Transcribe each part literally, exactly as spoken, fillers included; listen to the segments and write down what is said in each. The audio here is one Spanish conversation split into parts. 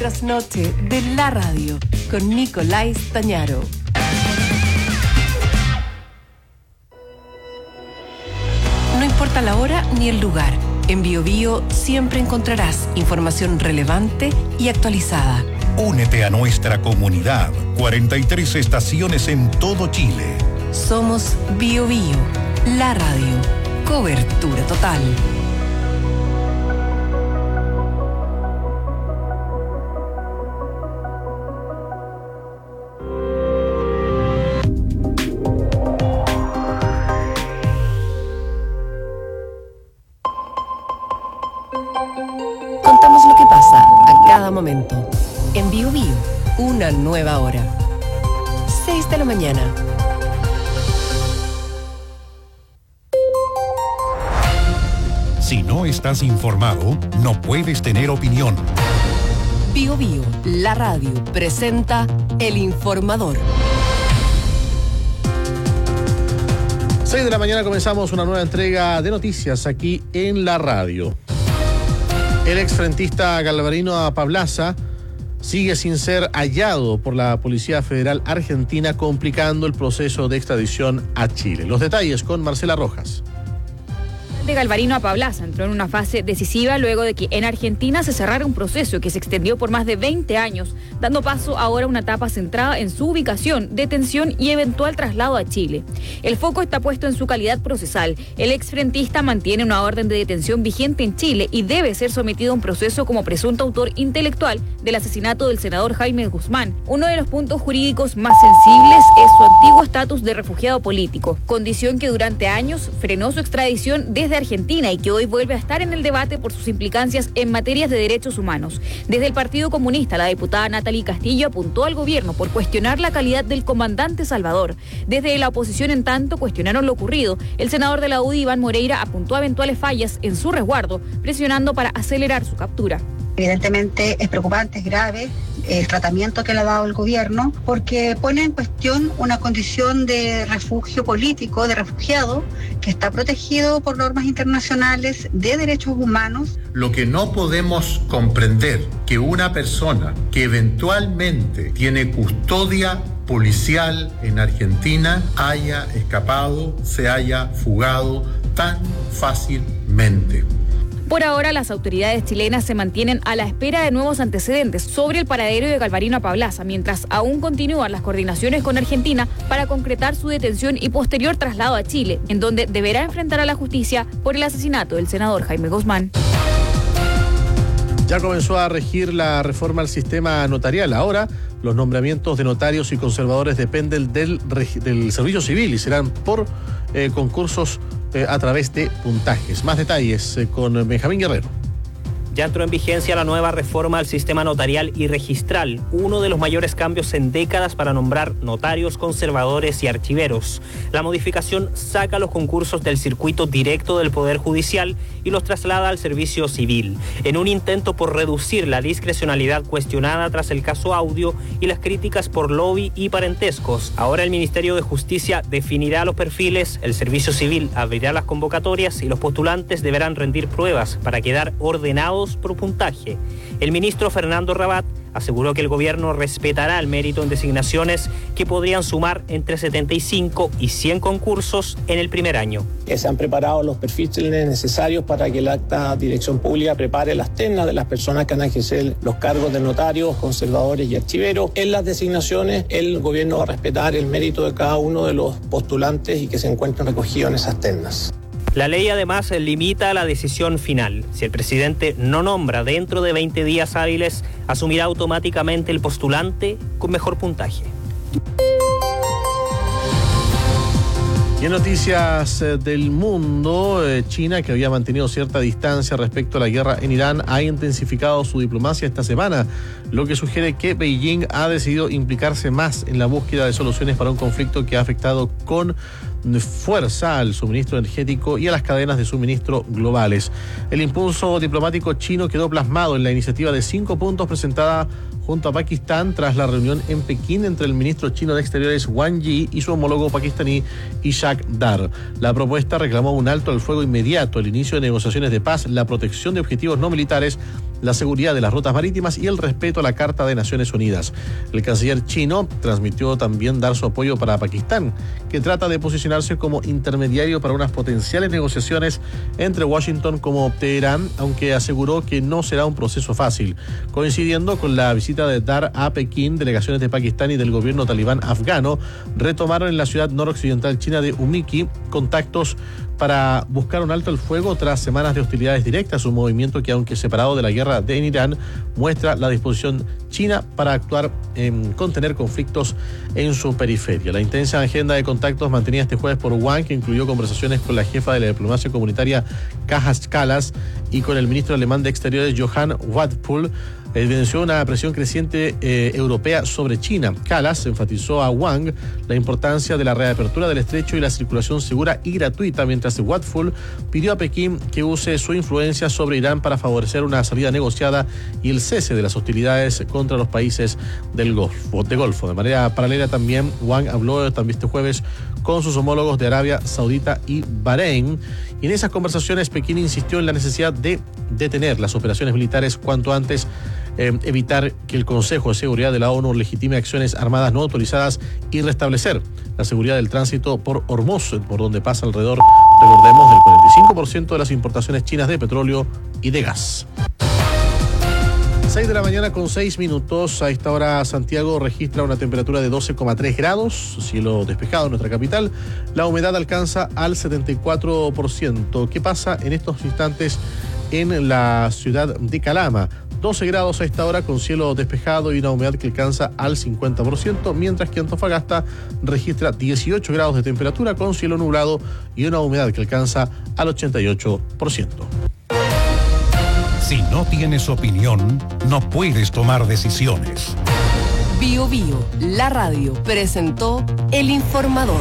trasnoche de la radio con Nicolás Tañaro. No importa la hora ni el lugar, en BioBio siempre encontrarás información relevante y actualizada. Únete a nuestra comunidad. cuarenta y tres estaciones en todo Chile. Somos BioBio, la radio. Cobertura total. Contamos lo que pasa a cada momento. En BioBio, una nueva hora. seis de la mañana. Si no estás informado, no puedes tener opinión. BioBio, la radio, presenta El Informador. seis de la mañana comenzamos una nueva entrega de noticias aquí en la radio. El exfrentista Galvarino Pablaza sigue sin ser hallado por la Policía Federal Argentina, complicando el proceso de extradición a Chile. Los detalles con Marcela Rojas. De Galvarino Pablaza entró en una fase decisiva luego de que en Argentina se cerrara un proceso que se extendió por más de veinte años, dando paso ahora a una etapa centrada en su ubicación, detención y eventual traslado a Chile. El foco está puesto en su calidad procesal. El exfrentista mantiene una orden de detención vigente en Chile y debe ser sometido a un proceso como presunto autor intelectual del asesinato del senador Jaime Guzmán. Uno de los puntos jurídicos más sensibles es su antiguo estatus de refugiado político, condición que durante años frenó su extradición desde Argentina y que hoy vuelve a estar en el debate por sus implicancias en materias de derechos humanos. Desde el Partido Comunista, la diputada Natalie Castillo apuntó al gobierno por cuestionar la calidad del comandante Salvador. Desde la oposición, en tanto, cuestionaron lo ocurrido. El senador de la U D I, Iván Moreira, apuntó a eventuales fallas en su resguardo, presionando para acelerar su captura. Evidentemente es preocupante, es grave el tratamiento que le ha dado el gobierno, porque pone en cuestión una condición de refugio político, de refugiado, que está protegido por normas internacionales de derechos humanos. Lo que no podemos comprender, que una persona que eventualmente tiene custodia policial en Argentina haya escapado, se haya fugado tan fácilmente. Por ahora, las autoridades chilenas se mantienen a la espera de nuevos antecedentes sobre el paradero de Galvarino Pablaza, mientras aún continúan las coordinaciones con Argentina para concretar su detención y posterior traslado a Chile, en donde deberá enfrentar a la justicia por el asesinato del senador Jaime Guzmán. Ya comenzó a regir la reforma al sistema notarial. Ahora, los nombramientos de notarios y conservadores dependen del, del servicio civil y serán por eh, concursos eh, a través de puntajes. Más detalles eh, con Benjamín Guerrero. Ya entró en vigencia la nueva reforma al sistema notarial y registral, uno de los mayores cambios en décadas para nombrar notarios, conservadores y archiveros. La modificación saca los concursos del circuito directo del Poder Judicial y los traslada al servicio civil, en un intento por reducir la discrecionalidad cuestionada tras el caso Audio y las críticas por lobby y parentescos. Ahora el Ministerio de Justicia definirá los perfiles, el servicio civil abrirá las convocatorias y los postulantes deberán rendir pruebas para quedar ordenados por puntaje. El ministro Fernando Rabat aseguró que el gobierno respetará el mérito en designaciones que podrían sumar entre setenta y cinco y cien concursos en el primer año. Se han preparado los perfiles necesarios para que la acta dirección pública prepare las ternas de las personas que van a ejercer los cargos de notarios, conservadores y archiveros. En las designaciones, el gobierno va a respetar el mérito de cada uno de los postulantes y que se encuentren recogidos en esas ternas. La ley además limita la decisión final. Si el presidente no nombra dentro de veinte días hábiles, asumirá automáticamente el postulante con mejor puntaje. Y en noticias eh, del mundo, eh, China, que había mantenido cierta distancia respecto a la guerra en Irán, ha intensificado su diplomacia esta semana, lo que sugiere que Beijing ha decidido implicarse más en la búsqueda de soluciones para un conflicto que ha afectado con fuerza al suministro energético y a las cadenas de suministro globales. El impulso diplomático chino quedó plasmado en la iniciativa de cinco puntos presentada junto a Pakistán tras la reunión en Pekín entre el ministro chino de Exteriores Wang Yi y su homólogo pakistaní Ishaq Dar. La propuesta reclamó un alto al fuego inmediato, el inicio de negociaciones de paz, la protección de objetivos no militares la seguridad de las rutas marítimas y el respeto a la Carta de Naciones Unidas. El canciller chino transmitió también dar su apoyo para Pakistán, que trata de posicionarse como intermediario para unas potenciales negociaciones entre Washington como Teherán, aunque aseguró que no será un proceso fácil. Coincidiendo con la visita de Dar a Pekín, delegaciones de Pakistán y del gobierno talibán afgano retomaron en la ciudad noroccidental china de Ürümqi contactos para buscar un alto el fuego tras semanas de hostilidades directas, un movimiento que, aunque separado de la guerra de en Irán, muestra la disposición china para actuar en contener conflictos en su periferia. La intensa agenda de contactos mantenida este jueves por Wang, que incluyó conversaciones con la jefa de la diplomacia comunitaria Kaja Kallas y con el ministro alemán de Exteriores Johann Wadephul, evidenció una presión creciente eh, europea sobre China. Kallas enfatizó a Wang la importancia de la reapertura del estrecho y la circulación segura y gratuita, mientras Wadephul pidió a Pekín que use su influencia sobre Irán para favorecer una salida negociada y el cese de las hostilidades contra los países del Golfo. De, Golfo. de manera paralela también, Wang habló también este jueves con sus homólogos de Arabia Saudita y Bahrein, y en esas conversaciones Pekín insistió en la necesidad de detener las operaciones militares cuanto antes, Eh, evitar que el Consejo de Seguridad de la ONU legitime acciones armadas no autorizadas y restablecer la seguridad del tránsito por Hormuz, por donde pasa alrededor, recordemos, del cuarenta y cinco por ciento de las importaciones chinas de petróleo y de gas. seis de la mañana con seis minutos. A esta hora Santiago registra una temperatura de doce coma tres grados, cielo despejado en nuestra capital. La humedad alcanza al setenta y cuatro por ciento. ¿Qué pasa en estos instantes en la ciudad de Calama? doce grados a esta hora con cielo despejado y una humedad que alcanza al cincuenta por ciento, mientras que Antofagasta registra dieciocho grados de temperatura con cielo nublado y una humedad que alcanza al ochenta y ocho por ciento. Si no tienes opinión, no puedes tomar decisiones. Bio Bio, la radio, presentó El Informador.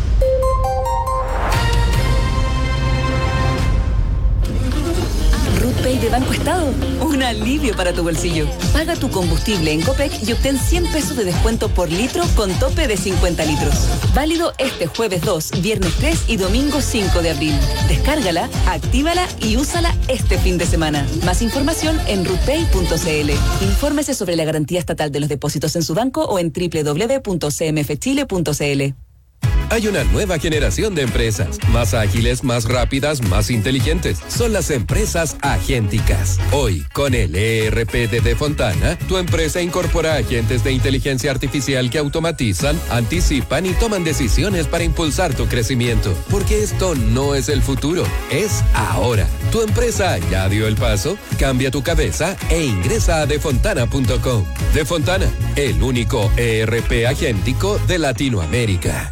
RootPay de Banco Estado, un alivio para tu bolsillo. Paga tu combustible en Copec y obtén cien pesos de descuento por litro con tope de cincuenta litros. Válido este jueves dos, viernes tres y domingo cinco de abril. Descárgala, actívala y úsala este fin de semana. Más información en rootpay punto c l. Infórmese sobre la garantía estatal de los depósitos en su banco o en doble u doble u doble u punto c m f chile punto c l. Hay una nueva generación de empresas, más ágiles, más rápidas, más inteligentes. Son las empresas agénticas. Hoy, con el E R P de Defontana, tu empresa incorpora agentes de inteligencia artificial que automatizan, anticipan y toman decisiones para impulsar tu crecimiento. Porque esto no es el futuro, es ahora. ¿Tu empresa ya dio el paso? Cambia tu cabeza e ingresa a defontana punto com. Defontana, el único E R P agéntico de Latinoamérica.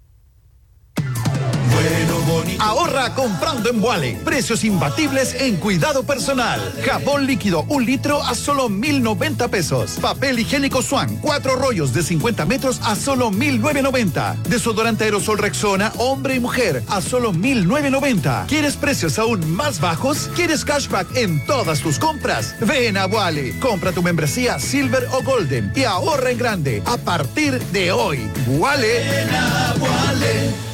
Ahorra comprando en Vuale. Precios imbatibles en cuidado personal. Jabón líquido un litro a solo mil noventa pesos. Papel higiénico Swan, cuatro rollos de cincuenta metros a solo mil novecientos noventa. Desodorante aerosol Rexona, hombre y mujer a solo mil novecientos noventa. ¿Quieres precios aún más bajos? ¿Quieres cashback en todas tus compras? Ven a Vuale. Compra tu membresía Silver o Golden y ahorra en grande a partir de hoy. Vuale. Ven a Vuale.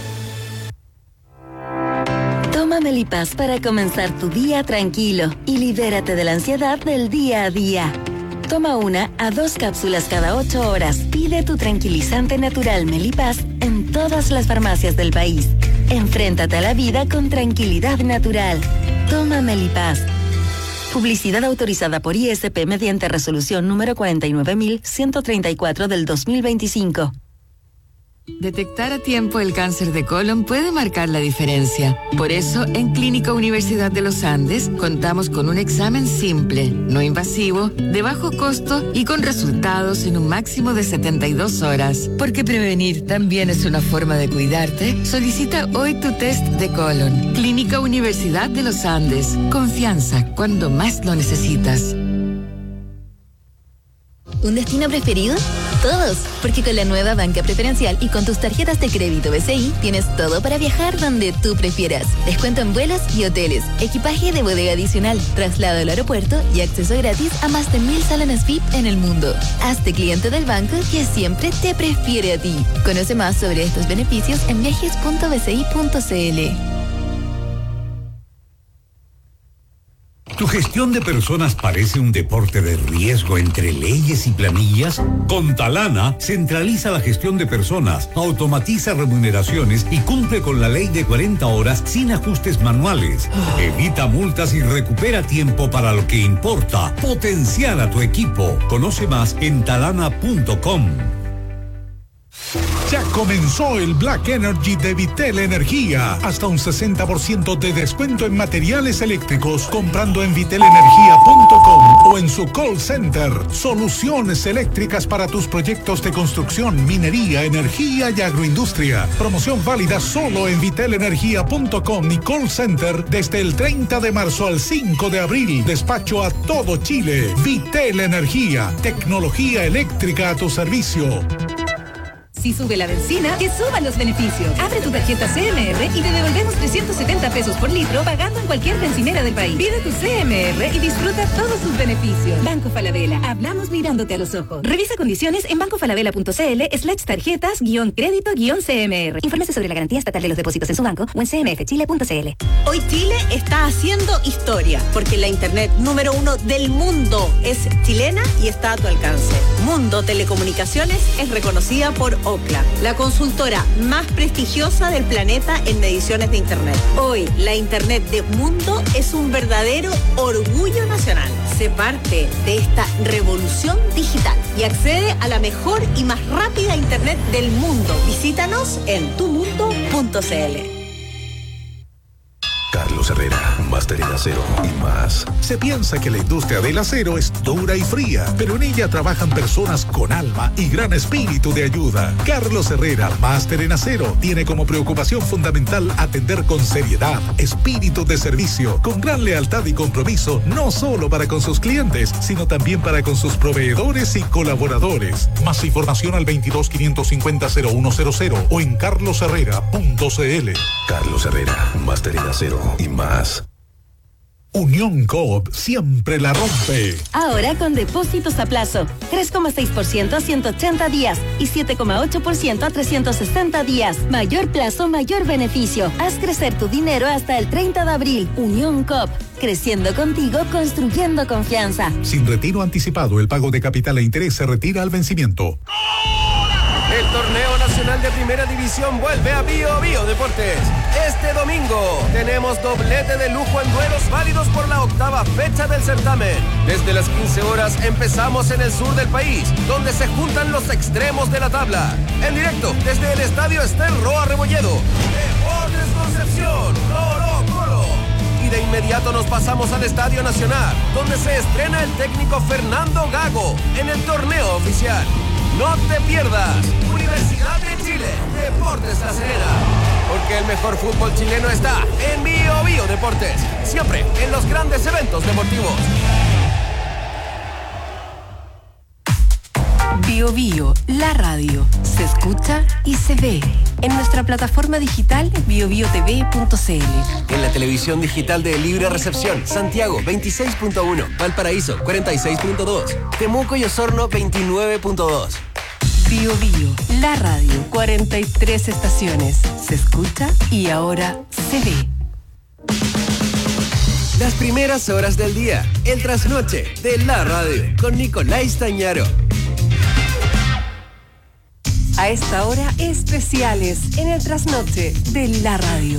Toma Melipaz para comenzar tu día tranquilo y libérate de la ansiedad del día a día. Toma una a dos cápsulas cada ocho horas. Pide tu tranquilizante natural Melipaz en todas las farmacias del país. Enfréntate a la vida con tranquilidad natural. Toma Melipaz. Publicidad autorizada por I S P mediante resolución número cuarenta y nueve mil ciento treinta y cuatro del dos mil veinticinco. Detectar a tiempo el cáncer de colon puede marcar la diferencia. Por eso, en Clínica Universidad de los Andes, contamos con un examen simple, no invasivo, de bajo costo y con resultados en un máximo de setenta y dos horas. Porque prevenir también es una forma de cuidarte. Solicita hoy tu test de colon. Clínica Universidad de los Andes. Confianza cuando más lo necesitas. ¿Un destino preferido? Todos, porque con la nueva banca preferencial y con tus tarjetas de crédito B C I tienes todo para viajar donde tú prefieras. Descuento en vuelos y hoteles, equipaje de bodega adicional, traslado al aeropuerto y acceso gratis a más de mil salones V I P en el mundo. Hazte cliente del banco que siempre te prefiere a ti. Conoce más sobre estos beneficios en viajes punto b c i punto c l. ¿Tu gestión de personas parece un deporte de riesgo entre leyes y planillas? Con Talana, centraliza la gestión de personas, automatiza remuneraciones y cumple con la ley de cuarenta horas sin ajustes manuales. Evita multas y recupera tiempo para lo que importa. Potenciar a tu equipo. Conoce más en talana punto com. Ya comenzó el Black Energy de Vitel Energía. Hasta un sesenta por ciento de descuento en materiales eléctricos comprando en vitel energía punto com o en su call center. Soluciones eléctricas para tus proyectos de construcción, minería, energía y agroindustria. Promoción válida solo en vitel energía punto com y call center desde el treinta de marzo al cinco de abril. Despacho a todo Chile. Vitel Energía. Tecnología eléctrica a tu servicio. Si sube la benzina, que suban los beneficios. Abre tu tarjeta C M R y te devolvemos trescientos setenta pesos por litro pagando en cualquier bencinera del país. Pide tu C M R y disfruta todos sus beneficios. Banco Falabella. Hablamos mirándote a los ojos. Revisa condiciones en bancofalabella.cl slash tarjetas guión crédito guión C M R. Infórmese sobre la garantía estatal de los depósitos en su banco o en c m f chile punto c l. Hoy Chile está haciendo historia porque la internet número uno del mundo es chilena y está a tu alcance. Mundo Telecomunicaciones es reconocida por Ookla, la consultora más prestigiosa del planeta en mediciones de internet. Hoy, la internet de Mundo es un verdadero orgullo nacional. Sé parte de esta revolución digital y accede a la mejor y más rápida internet del mundo. Visítanos en tu mundo punto c l. Carlos Herrera, máster en acero y más. Se piensa que la industria del acero es dura y fría, pero en ella trabajan personas con alma y gran espíritu de ayuda. Carlos Herrera, máster en acero, tiene como preocupación fundamental atender con seriedad, espíritu de servicio, con gran lealtad y compromiso, no solo para con sus clientes, sino también para con sus proveedores y colaboradores. Más información al veintidós quinientos cincuenta cero uno cero cero o en carlos herrera punto c l. Carlos Herrera, máster en acero y más. Unión Coop siempre la rompe. Ahora con depósitos a plazo, tres coma seis por ciento a ciento ochenta días y siete coma ocho por ciento a trescientos sesenta días. Mayor plazo, mayor beneficio. Haz crecer tu dinero hasta el treinta de abril. Unión Coop, creciendo contigo, construyendo confianza. Sin retiro anticipado, el pago de capital e interés se retira al vencimiento. El torneo nacional de primera división vuelve a Bio Bio Deportes. Este domingo tenemos doblete de lujo en duelos válidos por la octava fecha del certamen. Desde las quince horas empezamos en el sur del país, donde se juntan los extremos de la tabla. En directo desde el estadio Estel Roa Rebolledo. Deportes Concepción, Colo Colo. Y de inmediato nos pasamos al Estadio Nacional, donde se estrena el técnico Fernando Gago en el torneo oficial. No te pierdas Universidad de Chile, Deportes La Serena, porque el mejor fútbol chileno está en Bio Bio Deportes, siempre en los grandes eventos deportivos. Bio Bio, la radio, se escucha y se ve en nuestra plataforma digital bio bio t v punto c l. En la televisión digital de Libre Recepción, Santiago veintiséis punto uno, Valparaíso cuarenta y seis punto dos, Temuco y Osorno veintinueve punto dos. Bio Bio, la radio, cuarenta y tres estaciones, se escucha y ahora se ve. Las primeras horas del día, el trasnoche de la radio, con Nicolás Tañaro. A esta hora, especiales en el trasnoche de la radio.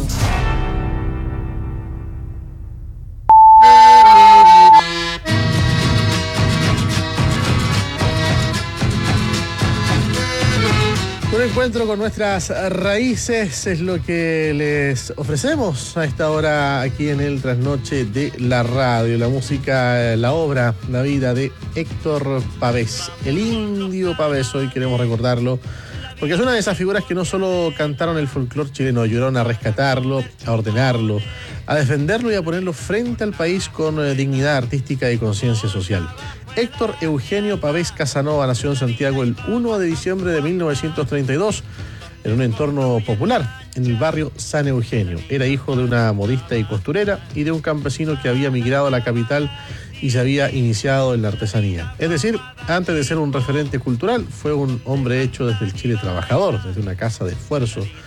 Un encuentro con nuestras raíces es lo que les ofrecemos a esta hora aquí en el trasnoche de la radio. La música, la obra, la vida de Héctor Pavés, el indio Pavés. Hoy queremos recordarlo porque es una de esas figuras que no solo cantaron el folclore chileno, ayudaron a rescatarlo, a ordenarlo, a defenderlo y a ponerlo frente al país con eh, dignidad artística y conciencia social. Héctor Eugenio Pavés Casanova nació en Santiago el primero de diciembre de mil novecientos treinta y dos en un entorno popular, en el barrio San Eugenio. Era hijo de una modista y costurera y de un campesino que había migrado a la capital y se había iniciado en la artesanía. Es decir, antes de ser un referente cultural, fue un hombre hecho desde el Chile trabajador, desde una casa de esfuerzo,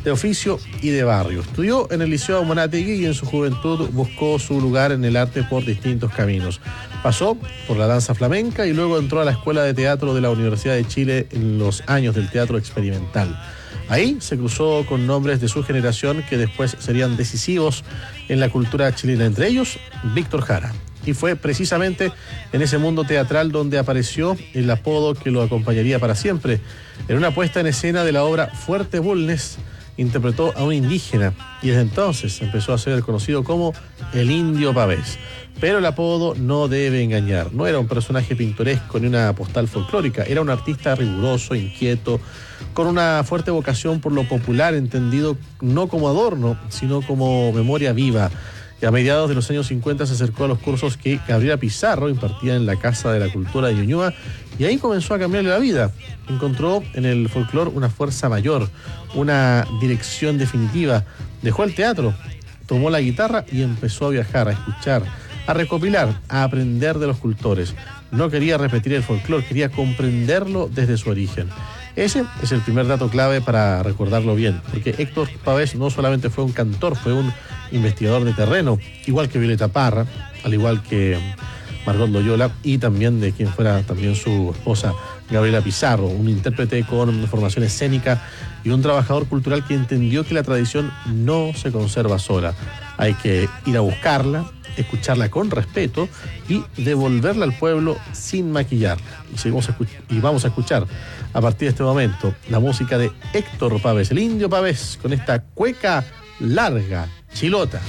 de oficio y de barrio. Estudió en el Liceo Monategui y en su juventud buscó su lugar en el arte por distintos caminos. Pasó por la danza flamenca y luego entró a la Escuela de Teatro de la Universidad de Chile en los años del teatro experimental. Ahí se cruzó con nombres de su generación que después serían decisivos en la cultura chilena, entre ellos Víctor Jara. Y fue precisamente en ese mundo teatral donde apareció el apodo que lo acompañaría para siempre. En una puesta en escena de la obra Fuerte Bulnes, interpretó a un indígena y desde entonces empezó a ser conocido como el Indio Pavés. Pero el apodo no debe engañar. No era un personaje pintoresco ni una postal folclórica. Era un artista riguroso, inquieto, con una fuerte vocación por lo popular, entendido no como adorno, sino como memoria viva. Y a mediados de los años cincuenta se acercó a los cursos que Gabriela Pizarro impartía en la Casa de la Cultura de Ñuñoa y ahí comenzó a cambiarle la vida. Encontró en el folclore una fuerza mayor, una dirección definitiva. Dejó el teatro, tomó la guitarra y empezó a viajar, a escuchar, a recopilar, a aprender de los cultores. No quería repetir el folclore, quería comprenderlo desde su origen. Ese es el primer dato clave para recordarlo bien, porque Héctor Pavés no solamente fue un cantor, fue un investigador de terreno, igual que Violeta Parra, al igual que Margot Loyola, y también de quien fuera también su esposa Gabriela Pizarro, un intérprete con formación escénica y un trabajador cultural que entendió que la tradición no se conserva sola. Hay que ir a buscarla, escucharla con respeto y devolverla al pueblo sin maquillarla. Y, seguimos y vamos a escuchar a partir de este momento la música de Héctor Pavés, el Indio Pavés, con esta cueca larga, chilota.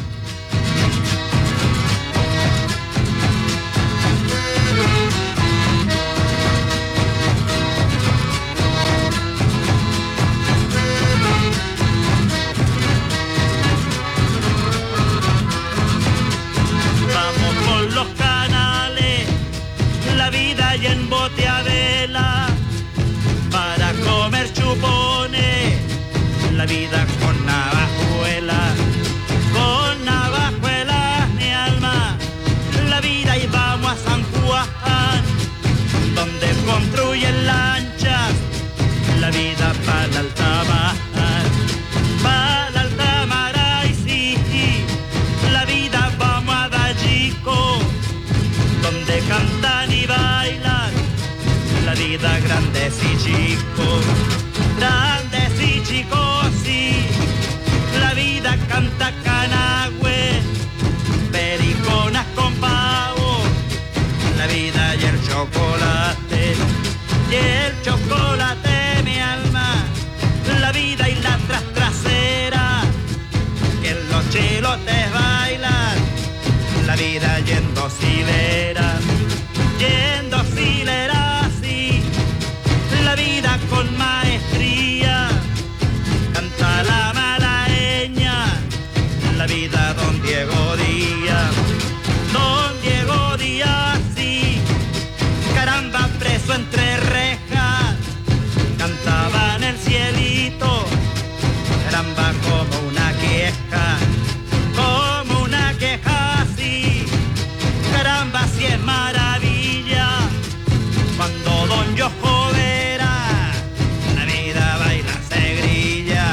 Y en bote a vela para comer chupones, la vida con navajuela, con navajuela mi alma, la vida y vamos a San Juan, donde construyen lanchas, la vida para el alta mar, para el alta mar, ay sí, la vida vamos a Dayico, donde cantan y bailan, la vida grandes y chicos, grandes y chicos, sí, la vida canta canagüe, periconas con pavo, la vida y el chocolate, y el chocolate mi alma, la vida y la tras trasera, que los chilotes bailan, la vida yendo silera, yendo silera, sí, la vida con maestría, canta la malaeña, la vida don Diego Díaz, don Diego Díaz, sí, caramba preso entre rejas, cantaba en el cielito, caramba como una queja, como una queja, sí, caramba si es maravilla, cuando don Yojo Vera, la vida baila se grilla,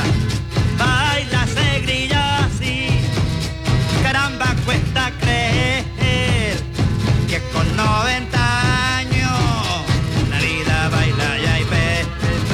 baila se grilla, sí, caramba cuesta creer que con noventa años la vida baila ya y pena,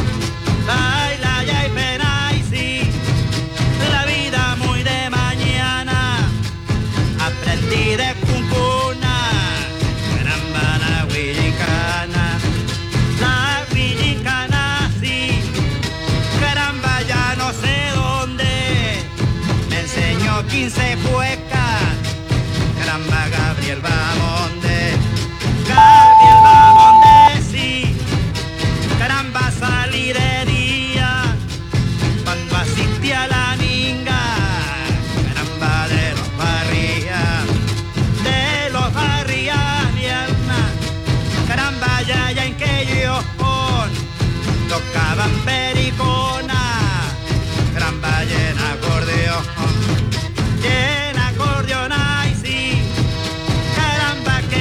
baila ya y pena, y sí, la vida muy de mañana, aprendí de cuncuna, caramba la huillicana, la huillicana, sí, caramba ya no sé dónde, me enseñó quince cuecas, caramba Gabriel Bamonde, Gabriel Bamonde, sí, caramba salí de día, cuando asistí a la minga, caramba de los barrias, de los barrias mi alma, caramba ya ya en que yo tocaban pericona, caramba llena acordeón, llena acordeón, ay sí, caramba que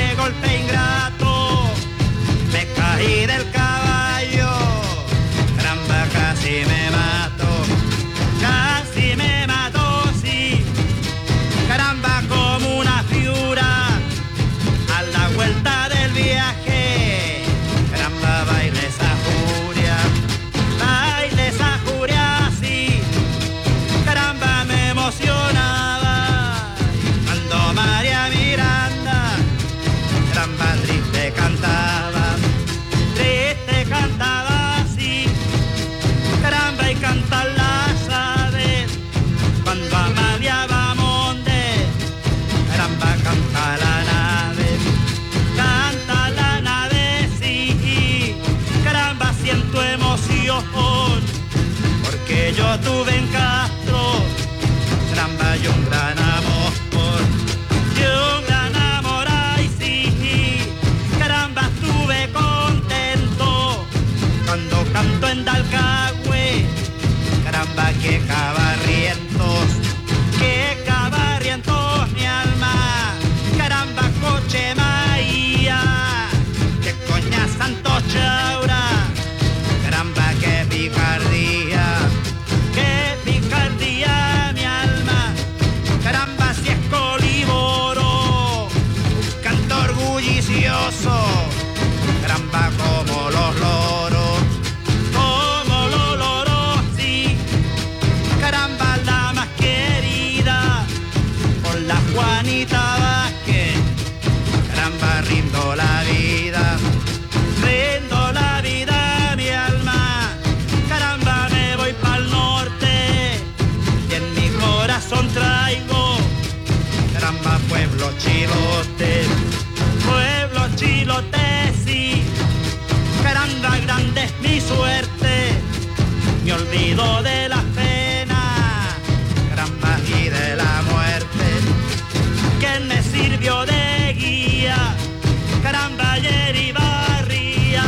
chaura. Caramba, qué picardía, qué picardía mi alma. Caramba, si es coliboro, un cantor bullicioso. Caramba, como los loros, como los loros, sí. Caramba, la más querida, con la Juanita Vázquez. Caramba, rindo la vida, rindo la vida, mi alma. Caramba, me voy pa'l norte y en mi corazón traigo, caramba, pueblo chilote, pueblo chilote, sí. Caramba, grande es mi suerte, me olvido de las penas, caramba, y de la muerte, que me sirvió de guía, caramba, ayer y barría.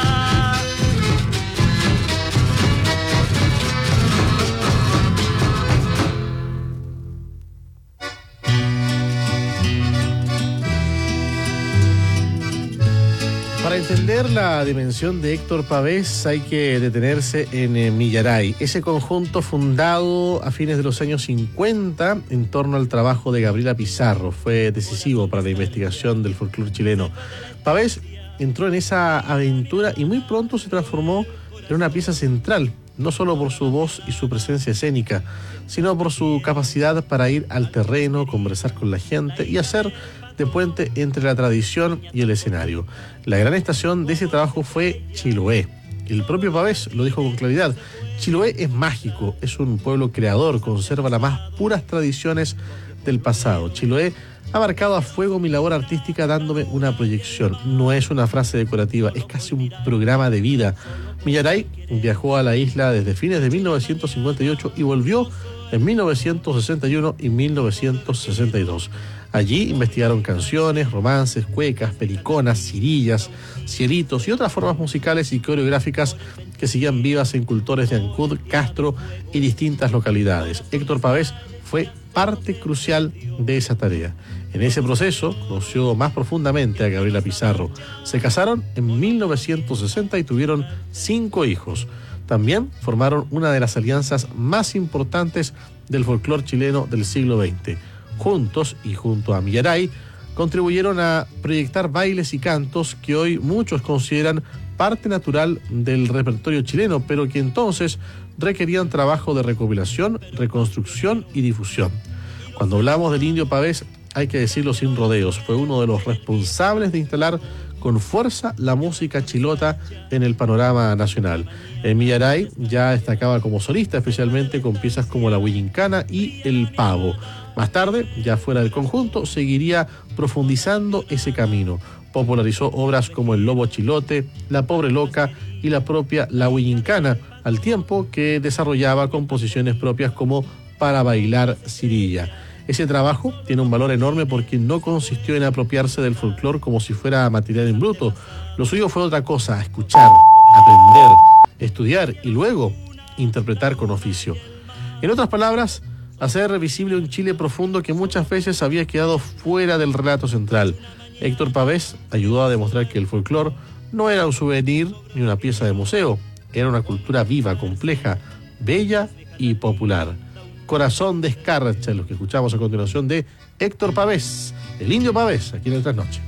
Para entender la dimensión de Héctor Pavés hay que detenerse en eh, Millaray, ese conjunto fundado a fines de los años cincuenta en torno al trabajo de Gabriela Pizarro. Fue decisivo para la investigación del folclore chileno. Pavés entró en esa aventura y muy pronto se transformó en una pieza central, no solo por su voz y su presencia escénica, sino por su capacidad para ir al terreno, conversar con la gente y hacer de puente entre la tradición y el escenario. La gran estación de ese trabajo fue Chiloé. El propio Pavés lo dijo con claridad. Chiloé es mágico, es un pueblo creador, conserva las más puras tradiciones del pasado. Chiloé ha marcado a fuego mi labor artística dándome una proyección. No es una frase decorativa, es casi un programa de vida. Millaray viajó a la isla desde fines de mil novecientos cincuenta y ocho y volvió en mil novecientos sesenta y uno y mil novecientos sesenta y dos. Allí investigaron canciones, romances, cuecas, periconas, cirillas, cielitos y otras formas musicales y coreográficas que seguían vivas en cultores de Ancud, Castro y distintas localidades. Héctor Pavés fue parte crucial de esa tarea. En ese proceso conoció más profundamente a Gabriela Pizarro. Se casaron en mil novecientos sesenta y tuvieron cinco hijos. También formaron una de las alianzas más importantes del folclore chileno del siglo veinte. Juntos y junto a Millaray contribuyeron a proyectar bailes y cantos que hoy muchos consideran parte natural del repertorio chileno, pero que entonces requerían trabajo de recopilación, reconstrucción y difusión. Cuando hablamos del Indio Pavés, hay que decirlo sin rodeos, fue uno de los responsables de instalar con fuerza la música chilota en el panorama nacional. En Millaray ya destacaba como solista, especialmente con piezas como La Huillincana y El Pavo. Más tarde, ya fuera del conjunto, seguiría profundizando ese camino. Popularizó obras como El Lobo Chilote, La Pobre Loca y la propia La Huillincana, al tiempo que desarrollaba composiciones propias como Para Bailar Cirilla. Ese trabajo tiene un valor enorme porque no consistió en apropiarse del folclore como si fuera material en bruto. Lo suyo fue otra cosa, escuchar, aprender, estudiar y luego interpretar con oficio. En otras palabras, hacer visible un Chile profundo que muchas veces había quedado fuera del relato central. Héctor Pavés ayudó a demostrar que el folclore no era un souvenir ni una pieza de museo, era una cultura viva, compleja, bella y popular. Corazón de Escarcha, los que escuchamos a continuación de Héctor Pavés, el Indio Pavés, aquí en el Trasnoche.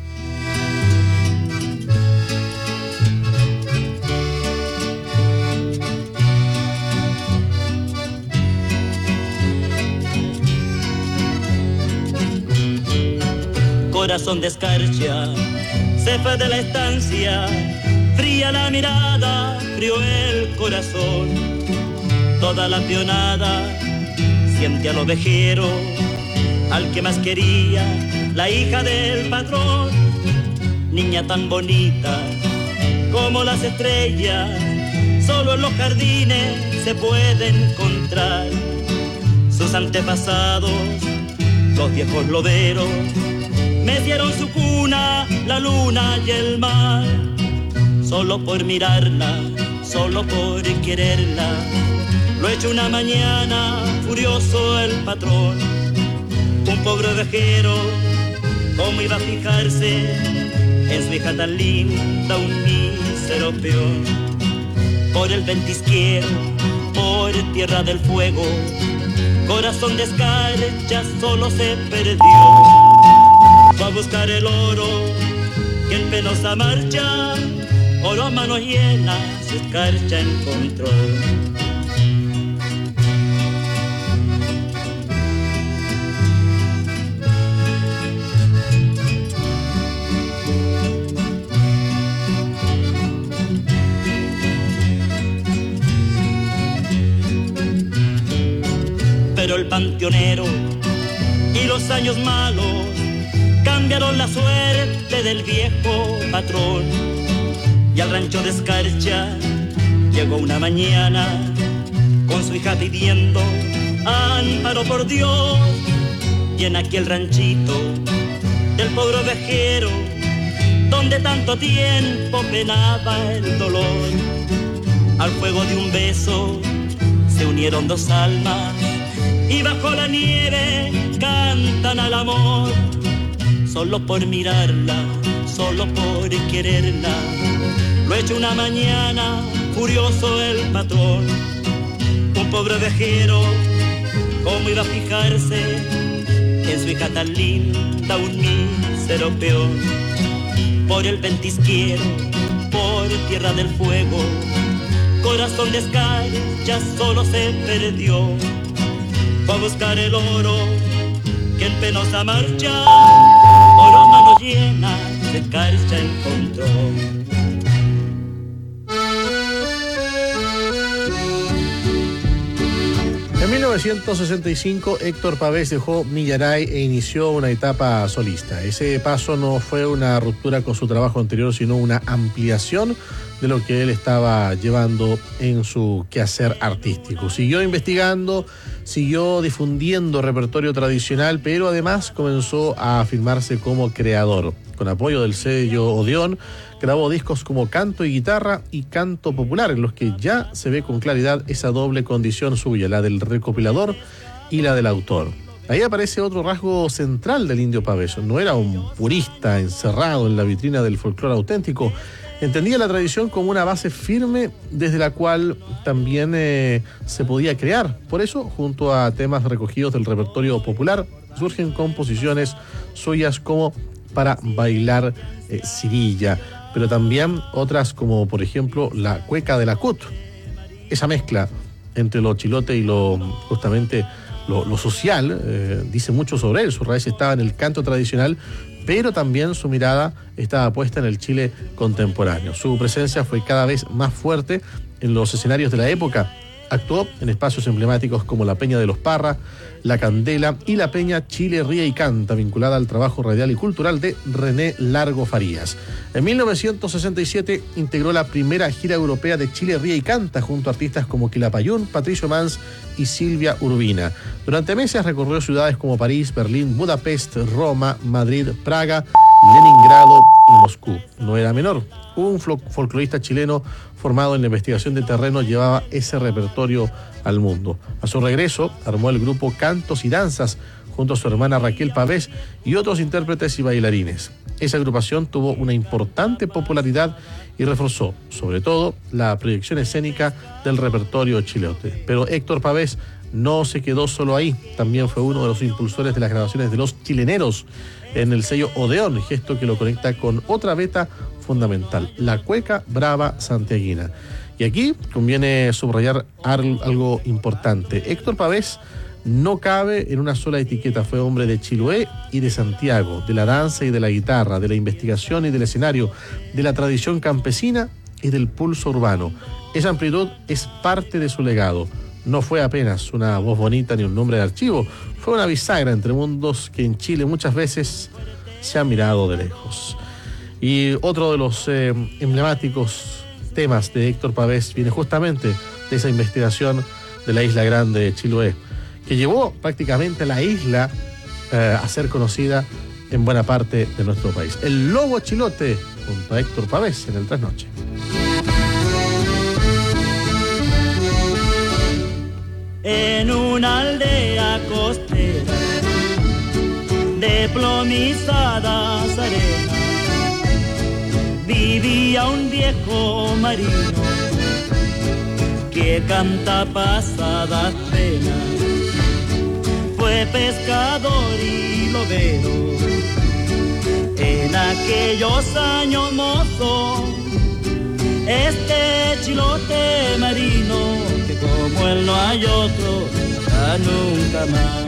Corazón de escarcha, se fue de la estancia, fría la mirada, frío el corazón. Toda la pionada siente al ovejero, al que más quería, la hija del patrón. Niña tan bonita como las estrellas, solo en los jardines se puede encontrar. Sus antepasados, los viejos loberos, me dieron su cuna, la luna y el mar. Solo por mirarla, solo por quererla, lo hecho una mañana, furioso el patrón. Un pobre ovejero, ¿cómo iba a fijarse en su hija tan linda, un mísero peón. Por el ventisquero, por tierra del fuego, corazón de escarcha solo se perdió. Fue a buscar el oro que en penosa marcha, oro a manos llenas, escarcha encontró. Pero el panteonero y los años malos cambiaron la suerte del viejo patrón. Y al rancho de escarcha llegó una mañana con su hija pidiendo amparo por Dios. Y en aquel ranchito del pobre ovejero, donde tanto tiempo penaba el dolor, al fuego de un beso se unieron dos almas y bajo la nieve cantan al amor. Solo por mirarla, solo por quererla, lo hecho una mañana, furioso el patrón. Un pobre ovejero, ¿cómo iba a fijarse en su hija tan linda, un mísero peón? Por el ventisquero, por tierra del fuego, corazón de escarcha solo se perdió. Fue a buscar el oro que en penosa marcha, oro a manos llenas de escarcha encontró. En mil novecientos sesenta y cinco, Héctor Pavés dejó Millaray e inició una etapa solista. Ese paso no fue una ruptura con su trabajo anterior, sino una ampliación de lo que él estaba llevando en su quehacer artístico. Siguió investigando, siguió difundiendo repertorio tradicional, pero además comenzó a afirmarse como creador. Con apoyo del sello Odeón, grabó discos como Canto y Guitarra y Canto Popular, en los que ya se ve con claridad esa doble condición suya, la del recopilador y la del autor. Ahí aparece otro rasgo central del Indio Pavés. No era un purista encerrado en la vitrina del folclore auténtico. Entendía la tradición como una base firme desde la cual también eh, se podía crear. Por eso, junto a temas recogidos del repertorio popular, surgen composiciones suyas como Para Bailar eh, Cirilla, pero también otras como, por ejemplo, La Cueca de la Cut. Esa mezcla entre lo chilote y lo justamente lo, lo social eh, dice mucho sobre él. Su raíz estaba en el canto tradicional, pero también su mirada estaba puesta en el Chile contemporáneo. Su presencia fue cada vez más fuerte en los escenarios de la época. Actuó en espacios emblemáticos como la Peña de los Parra, La Candela y la Peña Chile Ríe y Canta, vinculada al trabajo radial y cultural de René Largo Farías. En mil novecientos sesenta y siete integró la primera gira europea de Chile Ríe y Canta junto a artistas como Quilapayún, Patricio Mans y Silvia Urbina. Durante meses recorrió ciudades como París, Berlín, Budapest, Roma, Madrid, Praga, Leningrado y Moscú. No era menor. Un folclorista chileno formado en la investigación de terreno llevaba ese repertorio al mundo. A su regreso, armó el grupo Cantos y Danzas junto a su hermana Raquel Pavés y otros intérpretes y bailarines. Esa agrupación tuvo una importante popularidad y reforzó, sobre todo, la proyección escénica del repertorio chilote. Pero Héctor Pavés no se quedó solo ahí, también fue uno de los impulsores de las grabaciones de Los Chileneros en el sello Odeón, gesto que lo conecta con otra beta fundamental, la cueca brava santiaguina. Y aquí conviene subrayar algo importante. Héctor Pavés no cabe en una sola etiqueta. Fue hombre de Chiloé y de Santiago, de la danza y de la guitarra, de la investigación y del escenario, de la tradición campesina y del pulso urbano. Esa amplitud es parte de su legado. No fue apenas una voz bonita ni un nombre de archivo, fue una bisagra entre mundos que en Chile muchas veces se han mirado de lejos. Y otro de los eh, emblemáticos temas de Héctor Pavés viene justamente de esa investigación de la Isla Grande de Chiloé, que llevó prácticamente a la isla eh, a ser conocida en buena parte de nuestro país. El Lobo Chilote, junto a Héctor Pavés en el Trasnoche. En una aldea costera de plomizadas arenas vive vivía un viejo marino que canta pasadas penas. Fue pescador y lobero en aquellos años mozo. Este chilote marino, que como él no hay otro, hasta nunca más.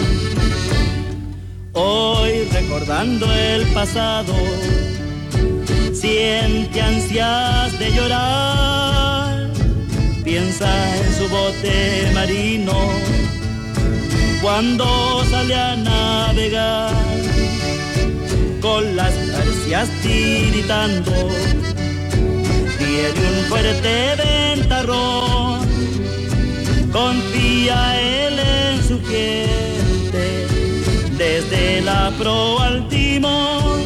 Hoy recordando el pasado, siente ansias de llorar. Piensa en su bote marino cuando sale a navegar, con las garcias tiritando. Tiene un fuerte ventarrón, confía él en su gente, desde la proa al timón.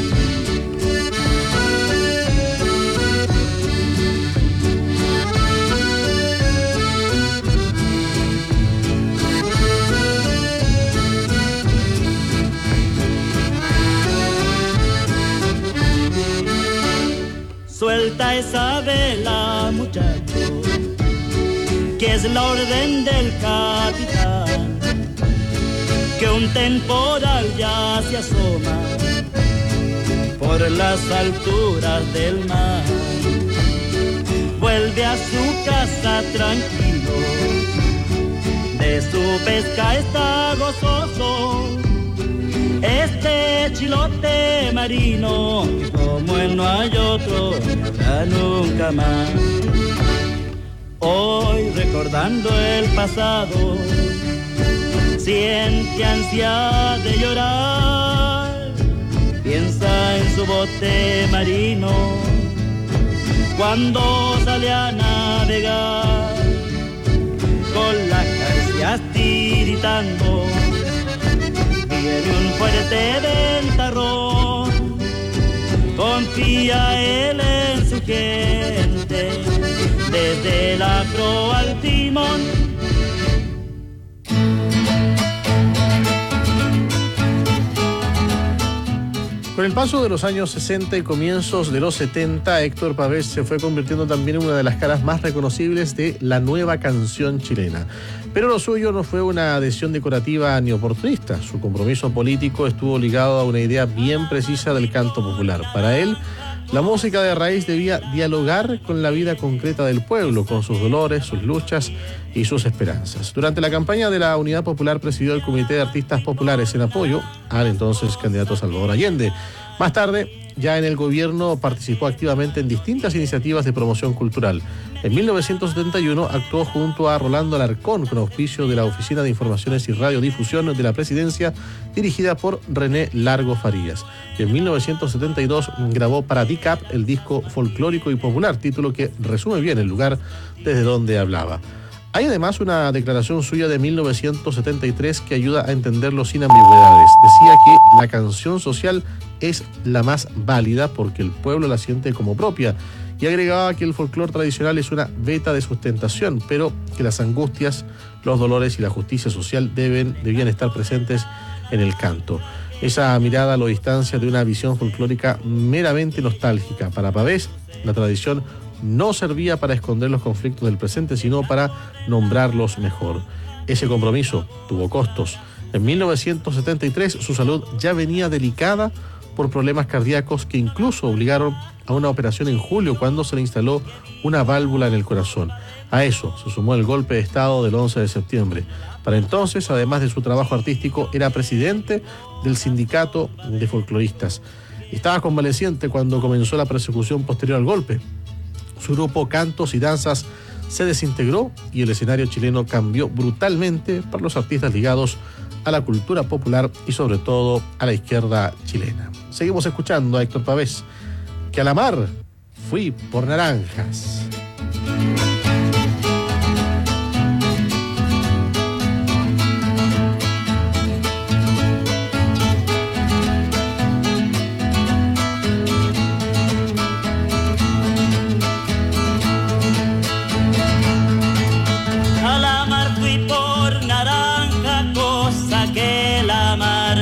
Suelta esa vela, muchacho, que es la orden del capitán, que un temporal ya se asoma por las alturas del mar. Vuelve a su casa tranquilo, de su pesca está gozoso. Este chilote marino, que como él no hay otro, ya nunca más. Hoy recordando el pasado, siente ansia de llorar. Piensa en su bote marino cuando sale a navegar, con las garcias tiritando. Tiene un fuerte ventarrón, confía él en su gente, desde la proa al timón. Con el paso de los años sesenta y comienzos de los setenta, Héctor Pavés se fue convirtiendo también en una de las caras más reconocibles de la nueva canción chilena. Pero lo suyo no fue una adhesión decorativa ni oportunista. Su compromiso político estuvo ligado a una idea bien precisa del canto popular. Para él, la música de raíz debía dialogar con la vida concreta del pueblo, con sus dolores, sus luchas y sus esperanzas. Durante la campaña de la Unidad Popular presidió el Comité de Artistas Populares en apoyo al entonces candidato Salvador Allende. Más tarde, ya en el gobierno, participó activamente en distintas iniciativas de promoción cultural. En mil novecientos setenta y uno actuó junto a Rolando Alarcón con auspicio de la Oficina de Informaciones y Radiodifusión de la Presidencia, dirigida por René Largo Farías. Y en mil novecientos setenta y dos grabó para D I C A P el disco Folclórico y Popular, título que resume bien el lugar desde donde hablaba. Hay además una declaración suya de mil novecientos setenta y tres que ayuda a entenderlo sin ambigüedades. Decía que la canción social es la más válida porque el pueblo la siente como propia, y agregaba que el folclore tradicional es una veta de sustentación, pero que las angustias, los dolores y la justicia social deben, debían estar presentes en el canto. Esa mirada lo distancia de una visión folclórica meramente nostálgica. Para Pavés, la tradición no servía para esconder los conflictos del presente, sino para nombrarlos mejor. Ese compromiso tuvo costos. En mil novecientos setenta y tres su salud ya venía delicada por problemas cardíacos que incluso obligaron a una operación en julio, cuando se le instaló una válvula en el corazón. A eso se sumó el golpe de Estado del once de septiembre. Para entonces, además de su trabajo artístico, era presidente del sindicato de folcloristas. Estaba convaleciente cuando comenzó la persecución posterior al golpe. Su grupo Cantos y Danzas se desintegró y el escenario chileno cambió brutalmente para los artistas ligados a la cultura popular y sobre todo a la izquierda chilena. Seguimos escuchando a Héctor Pavés, que a la mar fui por naranjas.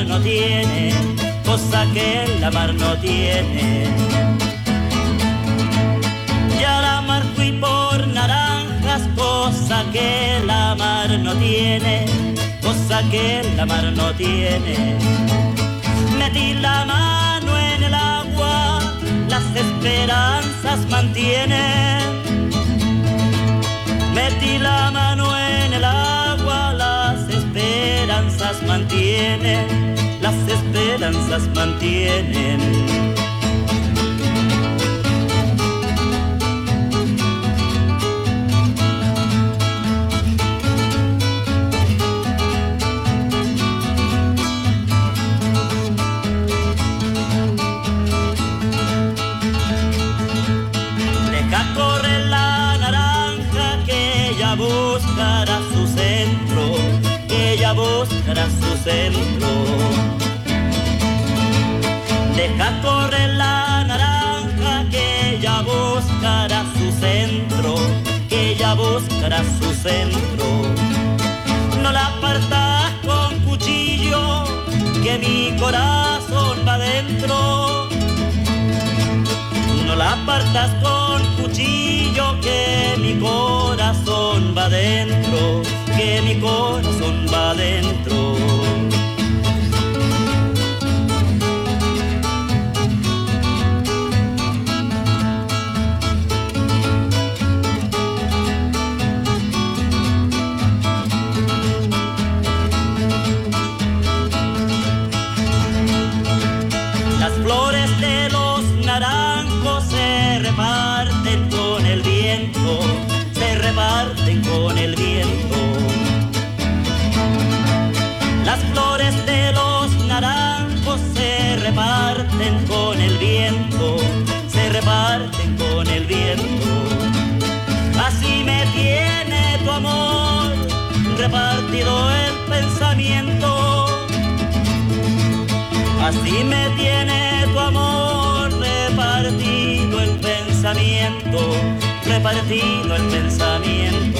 Cosa que la mar no tiene. cosa que la mar no tiene, cosa que la mar no tiene. Metí la mano en el agua, las esperanzas mantienen. Metí la mano en el agua, las esperanzas mantienen, las esperanzas mantienen. Buscará su centro, ella buscará su centro. Deja correr la naranja, que ella buscará su centro, que ella buscará su centro. No la partas con cuchillo, que mi corazón va dentro. No la partas con cuchillo, que mi corazón va dentro, que mi corazón va dentro. Las flores de los naranjos se reparten con el viento, se reparten con el viento. Las flores de los naranjos se reparten con el viento, se reparten con el viento. Así me tiene tu amor repartido el pensamiento. Así me tiene tu amor repartido el pensamiento, repartido el pensamiento.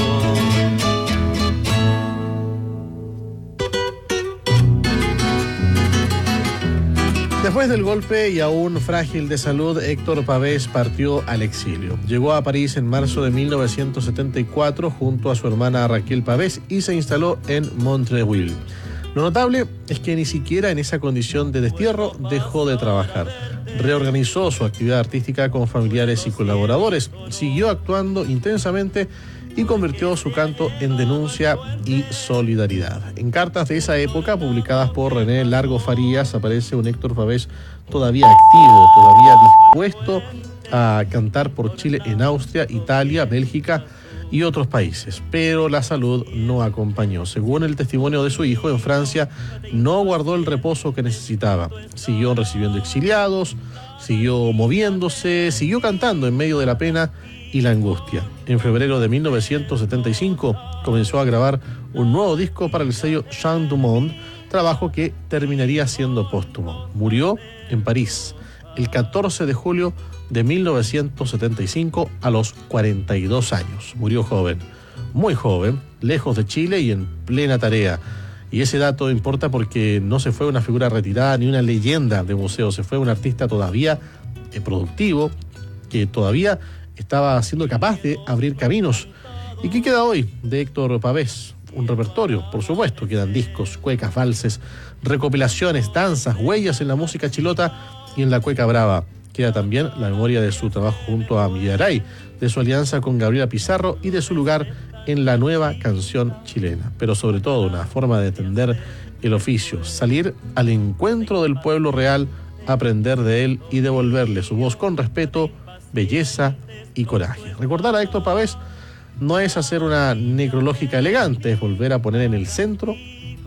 Después del golpe y aún frágil de salud, Héctor Pavés partió al exilio. Llegó a París en marzo de mil novecientos setenta y cuatro junto a su hermana Raquel Pavés y se instaló en Montreuil. Lo notable es que ni siquiera en esa condición de destierro dejó de trabajar. Reorganizó su actividad artística con familiares y colaboradores, siguió actuando intensamente y convirtió su canto en denuncia y solidaridad. En cartas de esa época, publicadas por René Largo Farías, aparece un Héctor Pavés todavía activo, todavía dispuesto a cantar por Chile en Austria, Italia, Bélgica y otros países, pero la salud no acompañó. Según el testimonio de su hijo, en Francia no guardó el reposo que necesitaba. Siguió recibiendo exiliados, siguió moviéndose, siguió cantando en medio de la pena y la angustia. En febrero de mil novecientos setenta y cinco comenzó a grabar un nuevo disco para el sello Jean Dumont, trabajo que terminaría siendo póstumo. Murió en París el catorce de julio de mil novecientos setenta y cinco a los cuarenta y dos años. Murió joven, muy joven, lejos de Chile y en plena tarea. Y ese dato importa porque no se fue una figura retirada ni una leyenda de museo, se fue un artista todavía eh, productivo, que todavía estaba siendo capaz de abrir caminos. ¿Y qué queda hoy de Héctor Pavés? Un repertorio, por supuesto, quedan discos, cuecas, valses, recopilaciones, danzas, huellas en la música chilota y en la cueca brava. Queda también la memoria de su trabajo junto a Millaray, de su alianza con Gabriela Pizarro y de su lugar en la nueva canción chilena. Pero sobre todo una forma de entender el oficio, salir al encuentro del pueblo real, aprender de él y devolverle su voz con respeto, belleza y coraje. Recordar a Héctor Pavés no es hacer una necrológica elegante, es volver a poner en el centro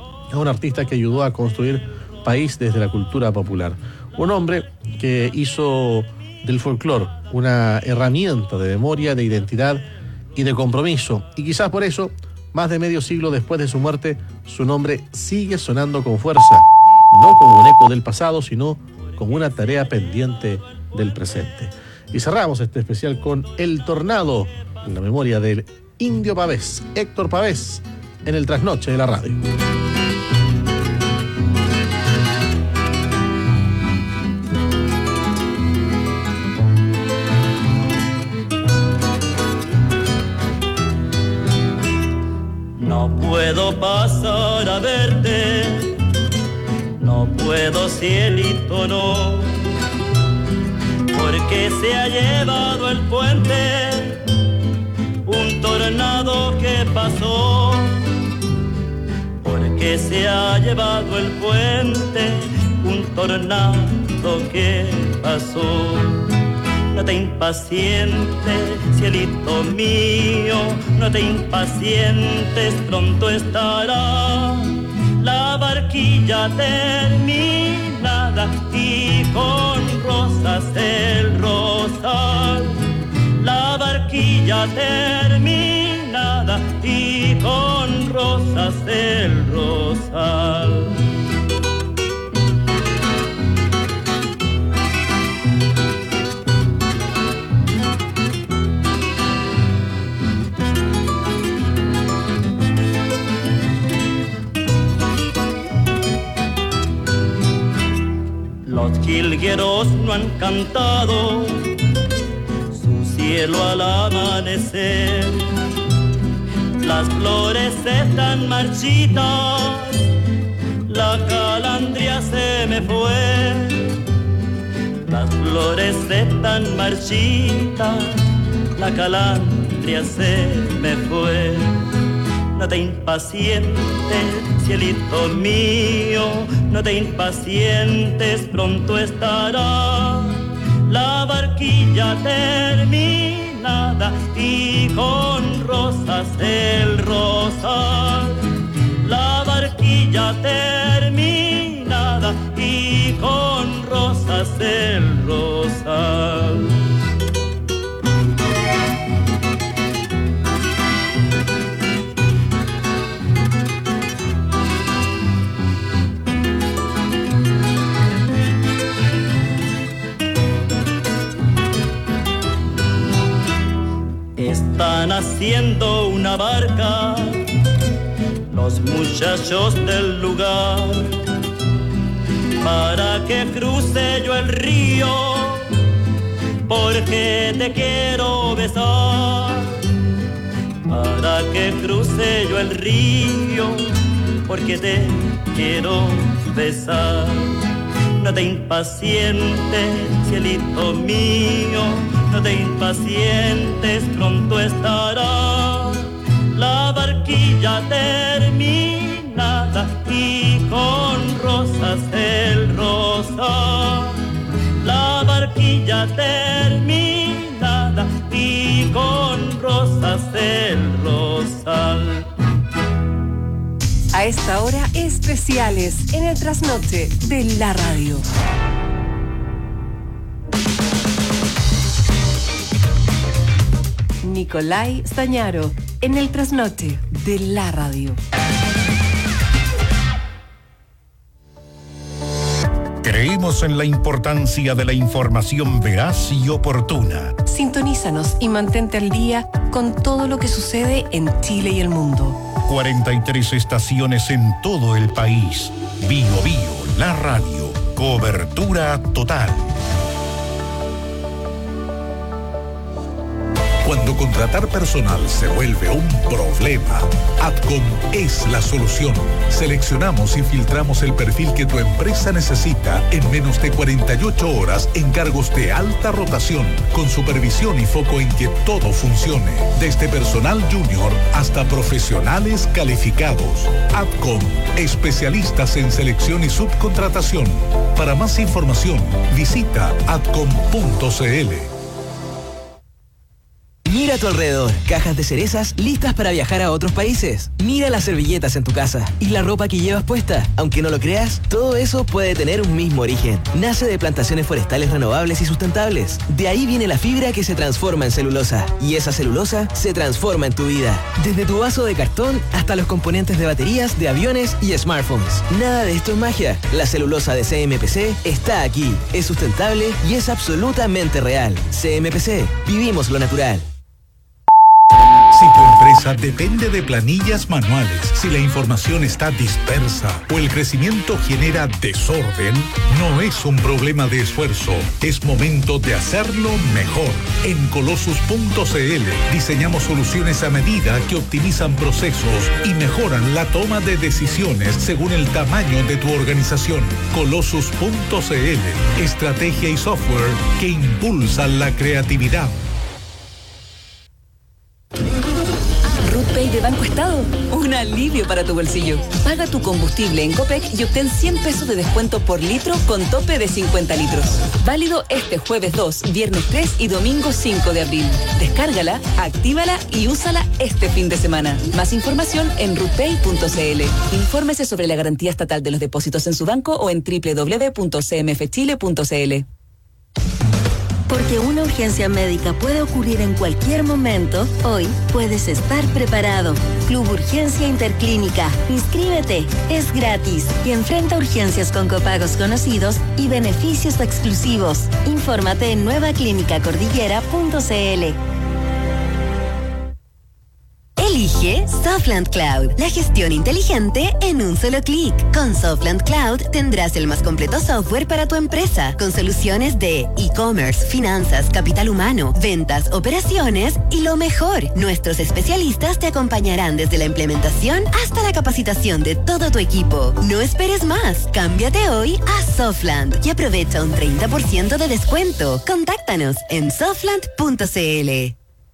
a un artista que ayudó a construir país desde la cultura popular. Un hombre que hizo del folclore una herramienta de memoria, de identidad y de compromiso. Y quizás por eso, más de medio siglo después de su muerte, su nombre sigue sonando con fuerza, no como un eco del pasado, sino como una tarea pendiente del presente. Y cerramos este especial con El Tornado, en la memoria del Indio Pavés, Héctor Pavés, en el trasnoche de la radio. puedo pasar a verte, no puedo, cielito, no, porque se ha llevado el puente un tornado que pasó, porque se ha llevado el puente un tornado que pasó. No te impacientes, cielito mío, no te impacientes, pronto estará la barquilla terminada y con rosas el rosal. La barquilla terminada y con rosas el rosal. Los jilgueros no han cantado su cielo al amanecer. Las flores están marchitas, la calandria se me fue. Las flores están marchitas, la calandria se me fue. No te impacientes, cielito mío, no te impacientes, pronto estará la barquilla terminada y con rosas el rosal. La barquilla terminada y con rosas el rosal. Están haciendo una barca los muchachos del lugar para que cruce yo el río, porque te quiero besar. Para que cruce yo el río, porque te quiero besar. No te impacientes, cielito mío, no te impacientes, pronto estará la barquilla terminada y con rosas el rosal. La barquilla terminada y con rosas el rosal. A esta hora, especiales en el trasnoche de la radio. Nicolai Stañaro, en el trasnoche de la radio. Creemos en la importancia de la información veraz y oportuna. Sintonízanos y mantente al día con todo lo que sucede en Chile y el mundo. cuarenta y tres estaciones en todo el país. Bio Bio, la radio. Cobertura total. Cuando contratar personal se vuelve un problema, Adcom es la solución. Seleccionamos y filtramos el perfil que tu empresa necesita en menos de cuarenta y ocho horas en cargos de alta rotación, con supervisión y foco en que todo funcione, desde personal junior hasta profesionales calificados. Adcom, especialistas en selección y subcontratación. Para más información, visita adcom punto cl. Mira a tu alrededor, cajas de cerezas listas para viajar a otros países. Mira las servilletas en tu casa y la ropa que llevas puesta. Aunque no lo creas, todo eso puede tener un mismo origen. Nace de plantaciones forestales renovables y sustentables. De ahí viene la fibra que se transforma en celulosa. Y esa celulosa se transforma en tu vida. Desde tu vaso de cartón hasta los componentes de baterías, de aviones y smartphones. Nada de esto es magia. La celulosa de C M P C está aquí. Es sustentable y es absolutamente real. C M P C. Vivimos lo natural. Si tu empresa depende de planillas manuales, si la información está dispersa o el crecimiento genera desorden, no es un problema de esfuerzo, es momento de hacerlo mejor. En Colossus punto c l diseñamos soluciones a medida que optimizan procesos y mejoran la toma de decisiones según el tamaño de tu organización. Colossus punto c l, estrategia y software que impulsan la creatividad. RootPay de Banco Estado, un alivio para tu bolsillo. Paga tu combustible en Copec y obtén cien pesos de descuento por litro con tope de cincuenta litros. Válido este jueves dos, viernes tres y domingo cinco de abril. Descárgala, actívala y úsala este fin de semana. Más información en rootpay punto c l. Infórmese sobre la garantía estatal de los depósitos en su banco o en doble u doble u doble u punto c m f chile punto c l. Porque una urgencia médica puede ocurrir en cualquier momento, hoy puedes estar preparado. Club Urgencia Interclínica. Inscríbete, es gratis y enfrenta urgencias con copagos conocidos y beneficios exclusivos. Infórmate en nueva clínica cordillera punto c l. Elige Softland Cloud, la gestión inteligente en un solo clic. Con Softland Cloud tendrás el más completo software para tu empresa, con soluciones de e-commerce, finanzas, capital humano, ventas, operaciones y lo mejor, nuestros especialistas te acompañarán desde la implementación hasta la capacitación de todo tu equipo. No esperes más, cámbiate hoy a Softland y aprovecha un treinta por ciento de descuento. Contáctanos en softland punto c l.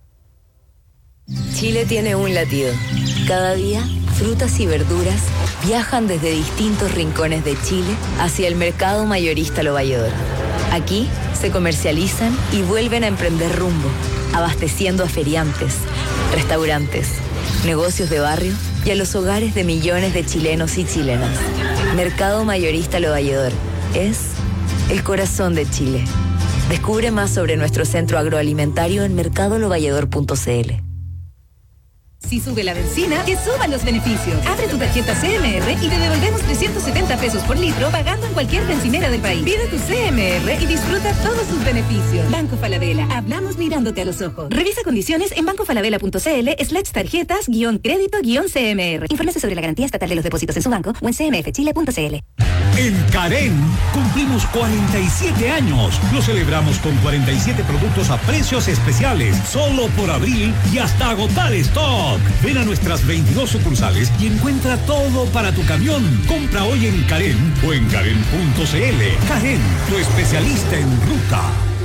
Chile tiene un latido. Cada día, frutas y verduras viajan desde distintos rincones de Chile hacia el mercado mayorista Lo Valledor. Aquí se comercializan y vuelven a emprender rumbo, abasteciendo a feriantes, restaurantes, negocios de barrio y a los hogares de millones de chilenos y chilenas. Mercado mayorista Lo Valledor es el corazón de Chile. Descubre más sobre nuestro centro agroalimentario en mercado lo valledor punto c l. Si sube la benzina, que suban los beneficios. Abre tu tarjeta C M R y te devolvemos trescientos setenta pesos por litro pagando en cualquier bencinera del país. Pide tu C M R y disfruta todos sus beneficios. Banco Falabella. Hablamos mirándote a los ojos. Revisa condiciones en banco falabella punto c l slash tarjetas guión crédito guión C M R. Infórmese sobre la garantía estatal de los depósitos en su banco o en c m f chile punto c l. En Karen cumplimos cuarenta y siete años. Lo celebramos con cuarenta y siete productos a precios especiales, solo por abril y hasta agotar stock. Ven a nuestras veintidós sucursales y encuentra todo para tu camión. Compra hoy en Karen o en karen punto c l. Karen, tu especialista en ruta.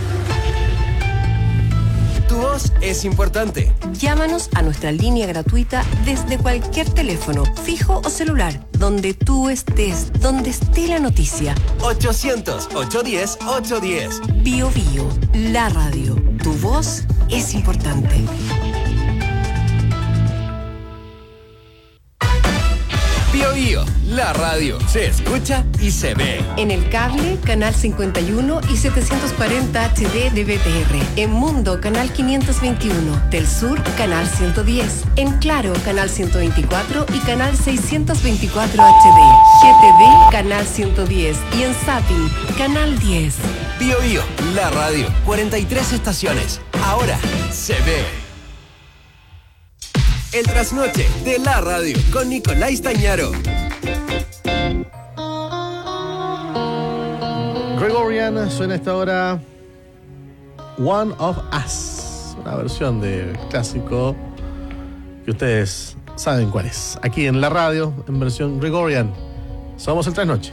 Tu voz es importante. Llámanos a nuestra línea gratuita desde cualquier teléfono, fijo o celular, donde tú estés, donde esté la noticia. ochocientos, ochocientos diez, ochocientos diez. Bio Bio, la radio. Tu voz es importante. Bio Bio, la radio. Se escucha y se ve. En el cable, canal cincuenta y uno y setecientos cuarenta H D de B T R. En Mundo, canal quinientos veintiuno. Del Sur, canal ciento diez. En Claro, canal ciento veinticuatro y canal seiscientos veinticuatro H D. G T V, canal ciento diez. Y en Zapping, canal diez. Bio Bio, la radio. cuarenta y tres estaciones. Ahora se ve. El trasnoche de la radio con Nicolás Tañaro. Gregorian suena esta hora One of Us, una versión del clásico que ustedes saben cuál es. Aquí en la radio, en versión Gregorian. Somos el trasnoche.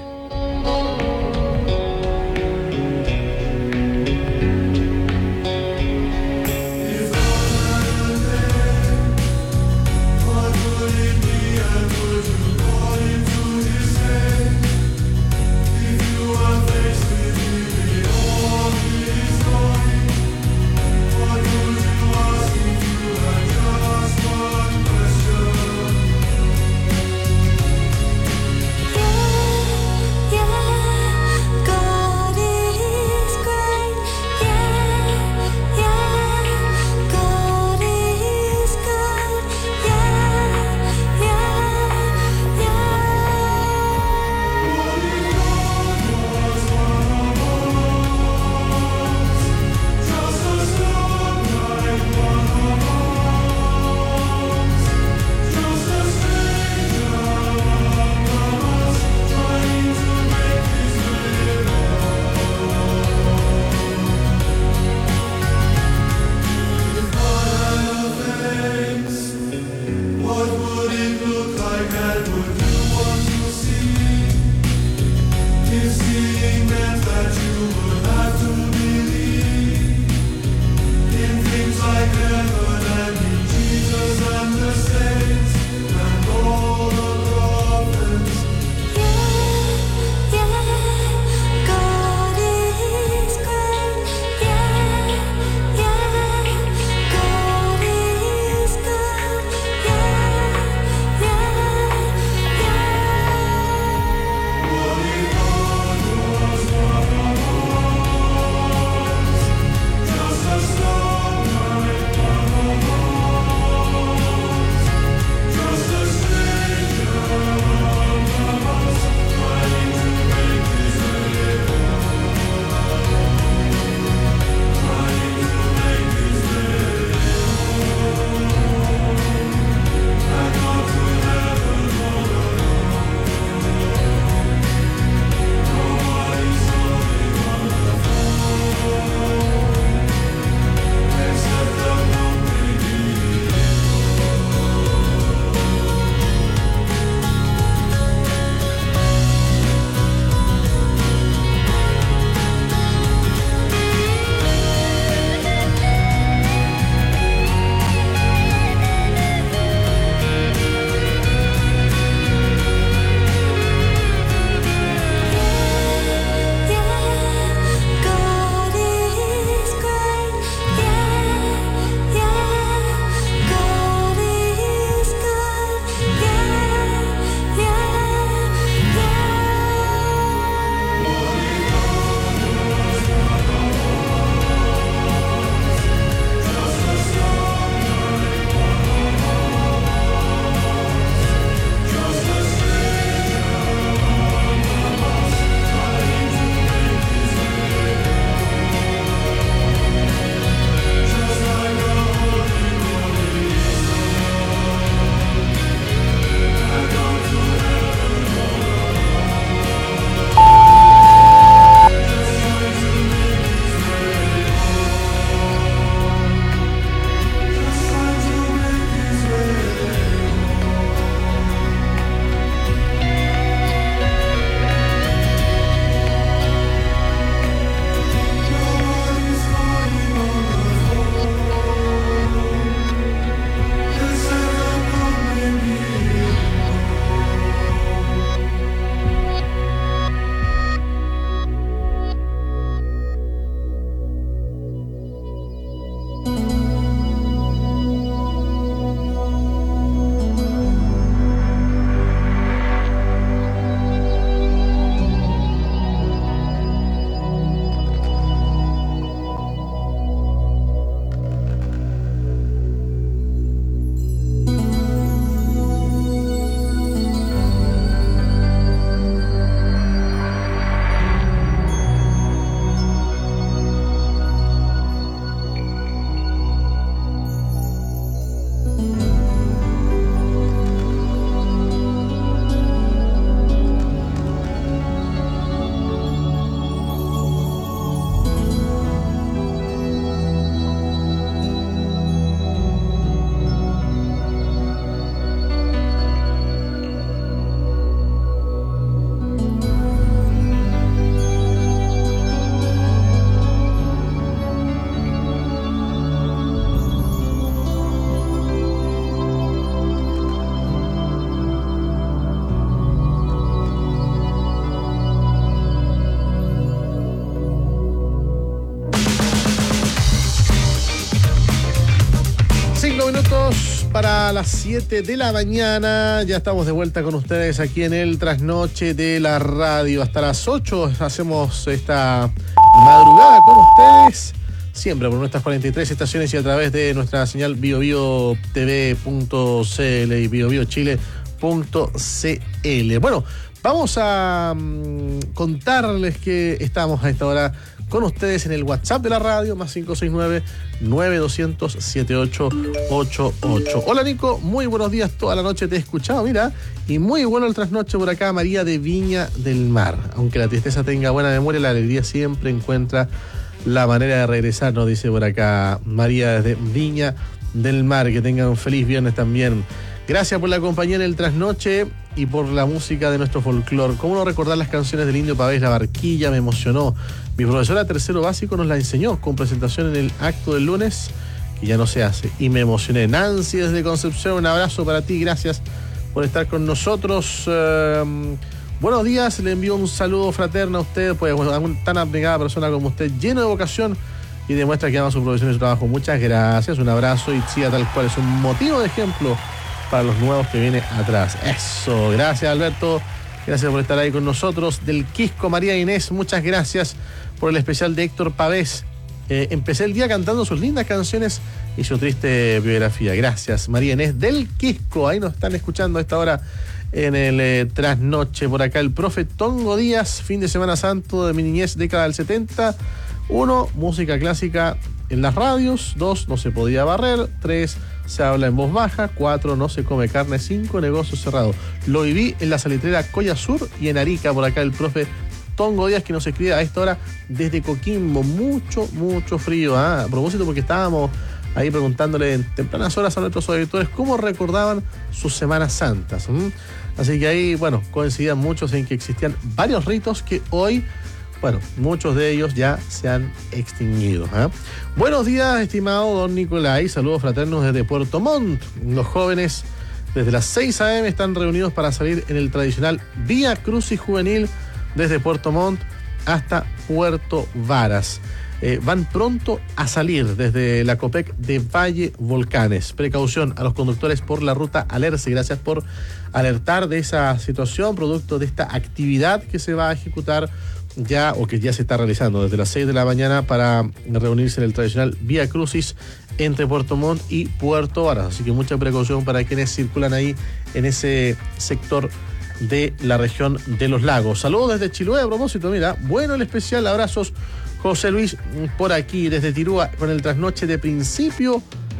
Cinco minutos para las siete de la mañana. Ya estamos de vuelta con ustedes aquí en el Trasnoche de la Radio. Hasta las ocho hacemos esta madrugada con ustedes. Siempre por nuestras cuarenta y tres estaciones y a través de nuestra señal bio bio t v punto c l y bio bio chile punto c l. Bueno, vamos a um, contarles que estamos a esta hora con ustedes en el WhatsApp de la radio, más cinco seis nueve, nueve dos cero cero, siete ocho ocho ocho. Hola Nico, muy buenos días, toda la noche te he escuchado, mira, y muy bueno el trasnoche por acá, María de Viña del Mar. Aunque la tristeza tenga buena memoria, la alegría siempre encuentra la manera de regresar, nos dice por acá María de Viña del Mar. Que tengan un feliz viernes también. Gracias por la compañía en el trasnoche y por la música de nuestro folclore. ¿Cómo no recordar las canciones del Indio Pavés? La Barquilla me emocionó. Mi profesora de tercero básico nos la enseñó con presentación en el acto del lunes, que ya no se hace. Y me emocioné. Nancy desde Concepción, un abrazo para ti. Gracias por estar con nosotros. Uh, buenos días. Le envío un saludo fraterno a usted, pues bueno, a tan abnegada persona como usted, lleno de vocación y demuestra que ama su profesión y su trabajo. Muchas gracias. Un abrazo y siga tal cual. Es un motivo de ejemplo para los nuevos que viene atrás. Eso, gracias Alberto, gracias por estar ahí con nosotros. Del Quisco, María Inés, muchas gracias por el especial de Héctor Pavés. Eh, empecé el día cantando sus lindas canciones y su triste biografía. Gracias María Inés del Quisco, ahí nos están escuchando a esta hora en el eh, trasnoche. Por acá el profe Tongo Díaz, fin de semana santo de mi niñez, década del setenta. Uno, música clásica en las radios. Dos, no se podía barrer. Tres, se habla en voz baja. Cuatro, no se come carne. Cinco, negocio cerrado. Lo viví en la salitrera Colla Sur y en Arica. Por acá el profe Tongo Díaz, que nos escribe a esta hora desde Coquimbo. Mucho, mucho frío. ¿eh? A propósito, porque estábamos ahí preguntándole en tempranas horas a nuestros auditores cómo recordaban sus Semanas Santas. ¿m? Así que ahí, bueno, coincidían muchos en que existían varios ritos que hoy, bueno, muchos de ellos ya se han extinguido. ¿eh? Buenos días, estimado don Nicolai. Saludos fraternos desde Puerto Montt. Los jóvenes desde las seis a eme están reunidos para salir en el tradicional Vía Crucis Juvenil desde Puerto Montt hasta Puerto Varas. Eh, van pronto a salir desde la Copec de Valle Volcanes. Precaución a los conductores por la ruta Alerce. Gracias por alertar de esa situación, producto de esta actividad que se va a ejecutar ya, o que ya se está realizando desde las seis de la mañana para reunirse en el tradicional Vía Crucis entre Puerto Montt y Puerto Varas. Así que mucha precaución para quienes circulan ahí en ese sector de la región de los lagos. Saludos desde Chiloé, a propósito, mira, bueno el especial, abrazos José Luis por aquí, desde Tirúa, con el trasnoche de principio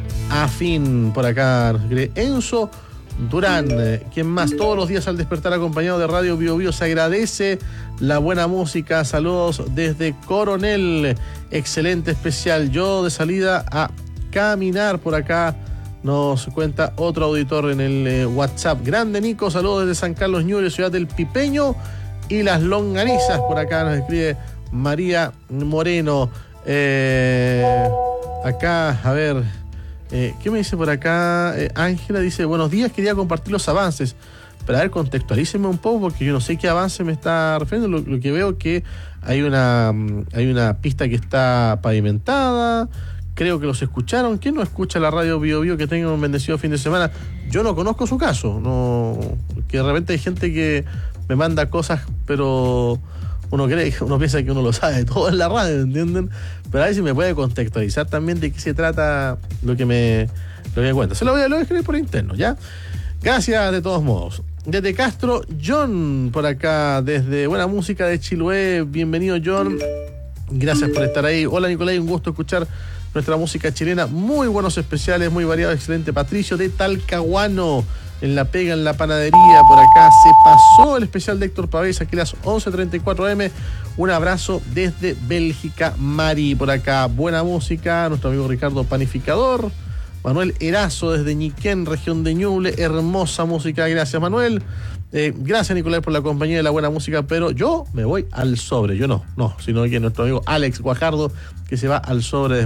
a fin. Por acá Enzo Durán, ¿quién más? Todos los días al despertar acompañado de Radio Bio Bio, se agradece la buena música. Saludos desde Coronel, excelente especial. Yo de salida a caminar por acá, nos cuenta otro auditor en el eh, WhatsApp. Grande Nico, saludos desde San Carlos Ñuble, ciudad del Pipeño y las longanizas. Por acá nos escribe María Moreno. Eh, acá, a ver, eh, ¿qué me dice por acá? Ángela eh, dice, buenos días, quería compartir los avances. Pero a ver, contextualíceme un poco, porque yo no sé qué avance me está refiriendo. Lo, lo que veo que hay una, hay una pista que está pavimentada. Creo que los escucharon. ¿Quién no escucha la radio Bio Bio? Que tenga un bendecido fin de semana. Yo no conozco su caso. No, que de repente hay gente que me manda cosas, pero uno cree, uno piensa que uno lo sabe todo en la radio, ¿entienden? Pero a ver si me puede contextualizar también de qué se trata lo que me, lo que me cuenta. Se lo voy a, lo voy a escribir por interno, ¿ya? Gracias de todos modos. Desde Castro, John, por acá, desde Buena Música de Chiloé. Bienvenido, John. Gracias por estar ahí. Hola, Nicolai, un gusto escuchar nuestra música chilena. Muy buenos especiales, muy variados, excelente. Patricio de Talcahuano, en La Pega, en la panadería. Por acá se pasó el especial de Héctor Pavés, aquí a las once treinta y cuatro eme. Un abrazo desde Bélgica, Mari. Por acá, buena música. Nuestro amigo Ricardo Panificador. Manuel Erazo desde Ñiquén, región de Ñuble. Hermosa música, gracias Manuel. Eh, gracias Nicolás por la compañía de la buena música, pero yo me voy al sobre. Yo no, no, sino que nuestro amigo Alex Guajardo, que se va al sobre.